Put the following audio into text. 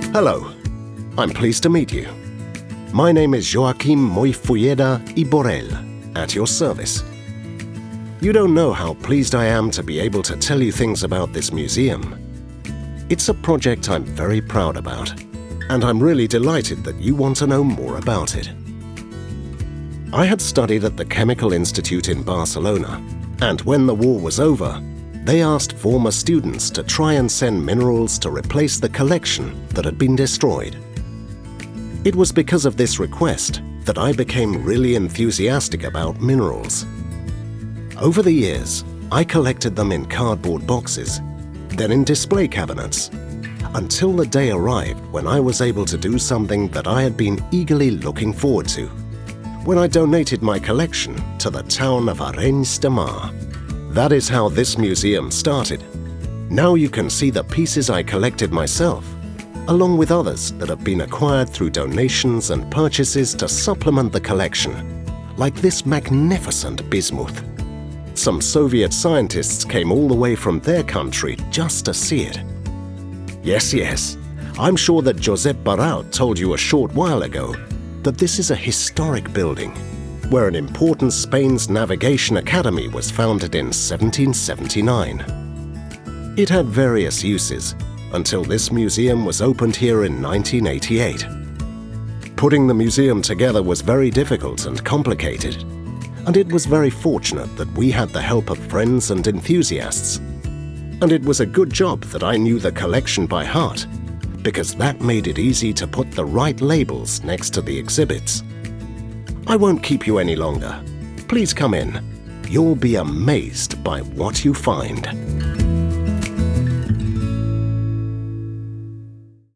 Hello, I'm pleased to meet you. My name is Joaquim Moifueda y Borrell, at your service. You don't know how pleased I am to be able to tell you things about this museum. It's a project I'm very proud about, and I'm really delighted that you want to know more about it. I had studied at the Chemical Institute in Barcelona, and when the war was over, they asked former students to try and send minerals to replace the collection that had been destroyed. It was because of this request that I became really enthusiastic about minerals. Over the years, I collected them in cardboard boxes, then in display cabinets, until the day arrived when I was able to do something that I had been eagerly looking forward to, when I donated my collection to the town of Arenys de Mar. That is how this museum started. Now you can see the pieces I collected myself, along with others that have been acquired through donations and purchases to supplement the collection, like this magnificent bismuth. Some Soviet scientists came all the way from their country just to see it. Yes, I'm sure that Josep Baralt told you a short while ago that this is a historic building, where an important Spain's Navigation Academy was founded in 1779. It had various uses until this museum was opened here in 1988. Putting the museum together was very difficult and complicated, and it was very fortunate that we had the help of friends and enthusiasts. And it was a good job that I knew the collection by heart, because that made it easy to put the right labels next to the exhibits. I won't keep you any longer. Please come in. You'll be amazed by what you find.